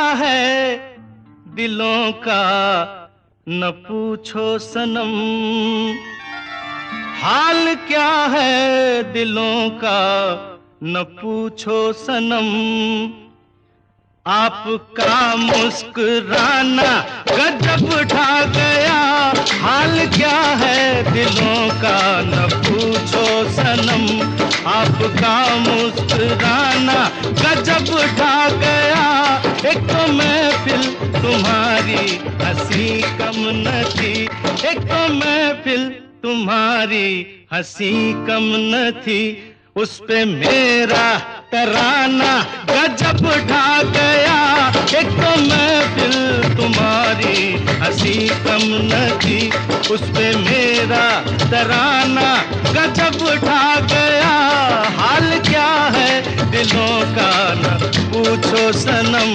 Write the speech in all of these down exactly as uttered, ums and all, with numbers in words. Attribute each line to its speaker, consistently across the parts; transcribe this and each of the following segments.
Speaker 1: है दिलों का न पूछो सनम, हाल क्या है दिलों का न पूछो सनम। आपका मुस्कुराना गजब ढा गया, हाल क्या है दिलों का न पूछो सनम। आपका मुस्कुराना गजब ढा गया, एक तो महफिल तुम्हारी हंसी कम न थी, एक तो महफिल तुम्हारी हंसी कम न थी। उस पे मेरा तराना गजब ढा गया, एक तो महफिल तुम्हारी हंसी कम न थी। उस पे मेरा तराना गजब ढा गया, हाल क्या है दिलों का न पूछो सनम।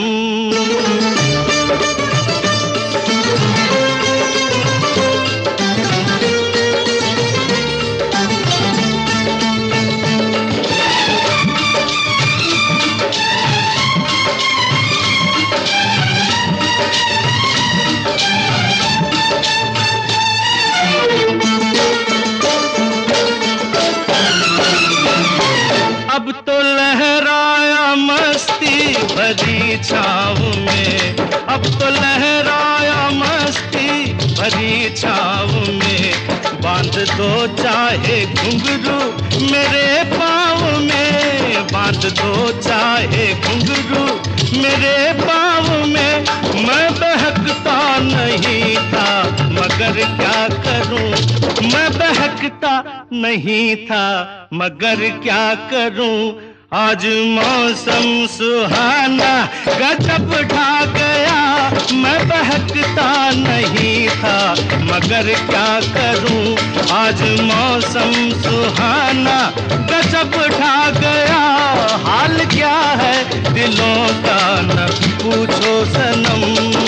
Speaker 1: अब तो लहराया मस्ती भरी छाँव में, अब तो लहराया मस्ती भरी छाँव में। बांध दो चाहे घुंघरू मेरे पाँव में, बांध दो चाहे घुंघरू मेरे पाँव में। मैं बहकता नहीं था मगर क्या करूं, मैं बहकता नहीं था मगर क्या करूं। आज मौसम सुहाना गजब ढा गया, मैं बहकता नहीं था मगर क्या करूं। आज मौसम सुहाना गजब ढा गया, हाल क्या है दिलों का न पूछो सनम।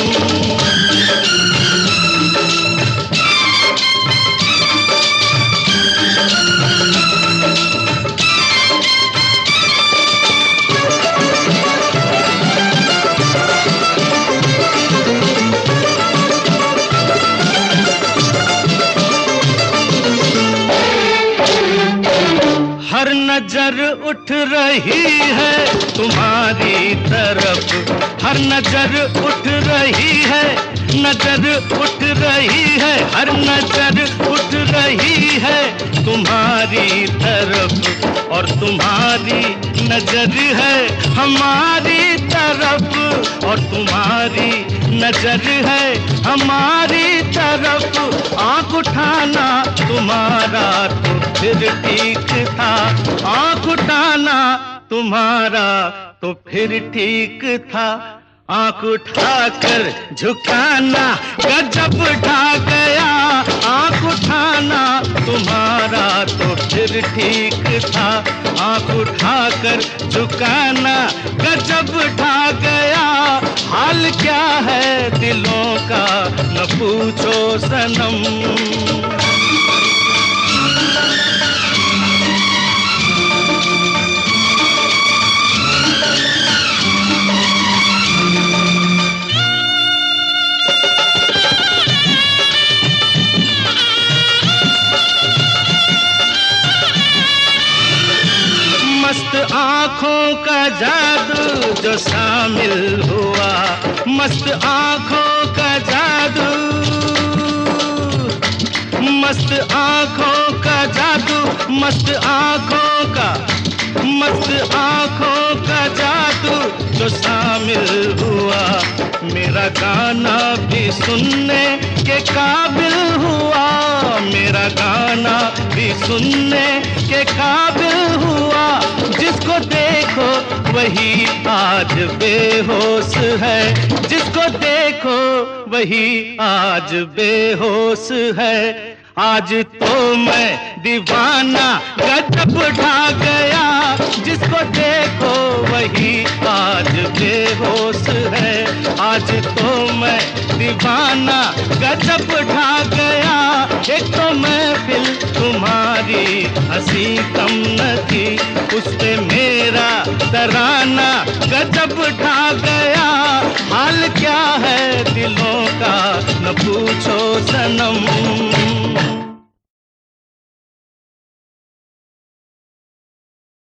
Speaker 1: हर नजर उठ रही है तुम्हारी तरफ, हर नजर उठ रही है, नजर उठ रही है, हर नजर उठ रही है तुम्हारी तरफ। और तुम्हारी नजर है हमारी तरफ, और तुम्हारी नजर है हमारी तरफ। आँख उठाना तुम्हारा तो फिर ठीक था, आँख उठाना तुम्हारा तो फिर ठीक था। आँख उठाकर झुकाना गजब ढा गया, आँख उठाना तुम्हारा तो फिर ठीक था। आँख उठाकर झुकाना गजब ढा गया, हाल क्या है दिलों का न पूछो सनम। मस्त आँखों का जादू जो शामिल हुआ, मस्त आँखों का जादू, मस्त आँखों का जादू, मस्त आँखों का, मस्त आँखों का जादू जो शामिल हुआ। मेरा गाना भी सुनने के काबिल हुआ, मेरा गाना भी सुनने के काबिल हुआ। जिसको देखो वही आज बेहोश है, जिसको देखो वही आज बेहोश है। आज तो मैं दीवाना गजब ढा गया, जिसको देखो वही आज बेहोश है। आज तो मैं दीवाना गजब ढा गया, एक तो महफिल तुम्हारी हंसी कम न थी, उस पे मेरा तराना गजब ढा गया। हाल क्या है दिलों का न पूछो सनम।